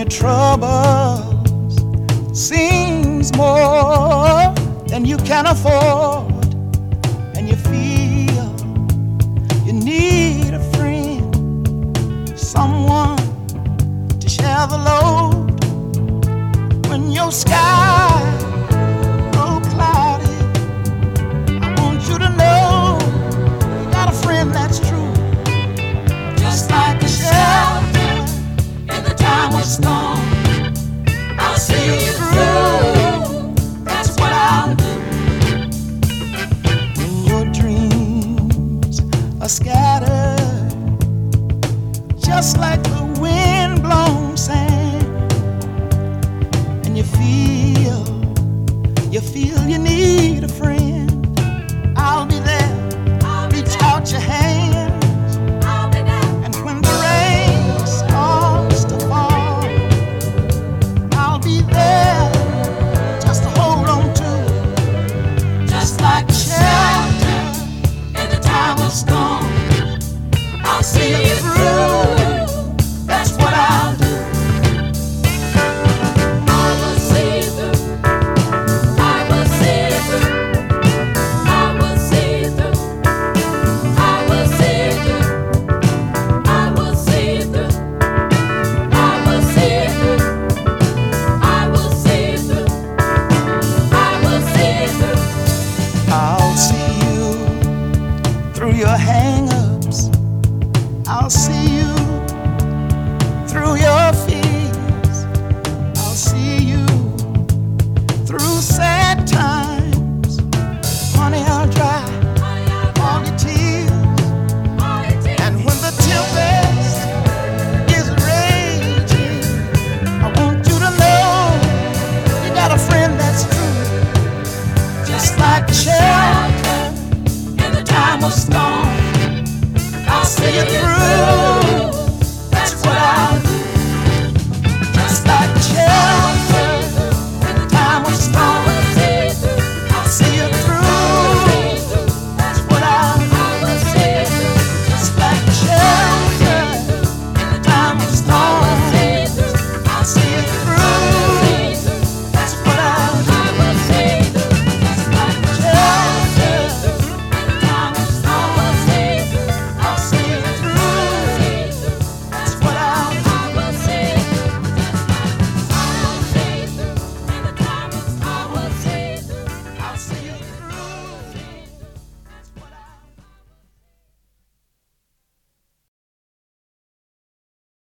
your troubles seems more than you can afford, and you feel you need a friend, someone to share the load. When your sky grow cloudy, I want you to know you got a friend that's true, just like a shelter in the time of storm. I'll see you through, that's what I'll do. When your dreams are scattered, just like the wind-blown sand, and you feel you need a friend, I'll be there. Reach out your hands, and when the rain starts to fall, I'll be there just to hold on to, just like a shelter in the time of storm. I'll see you through, that's what I'll do. I will see you through, I will see you through, I will see you through, I will see you through, I will see you through, I will see you through, I will see you through, I will see you through. I'll see you through your hang-ups, I'll see you through your fears, I'll see you through sad times. Honey, I'll dry all your tears, and when the tempest is raging, I want you to know you got a friend that's true, just like a shelter in the time of storm.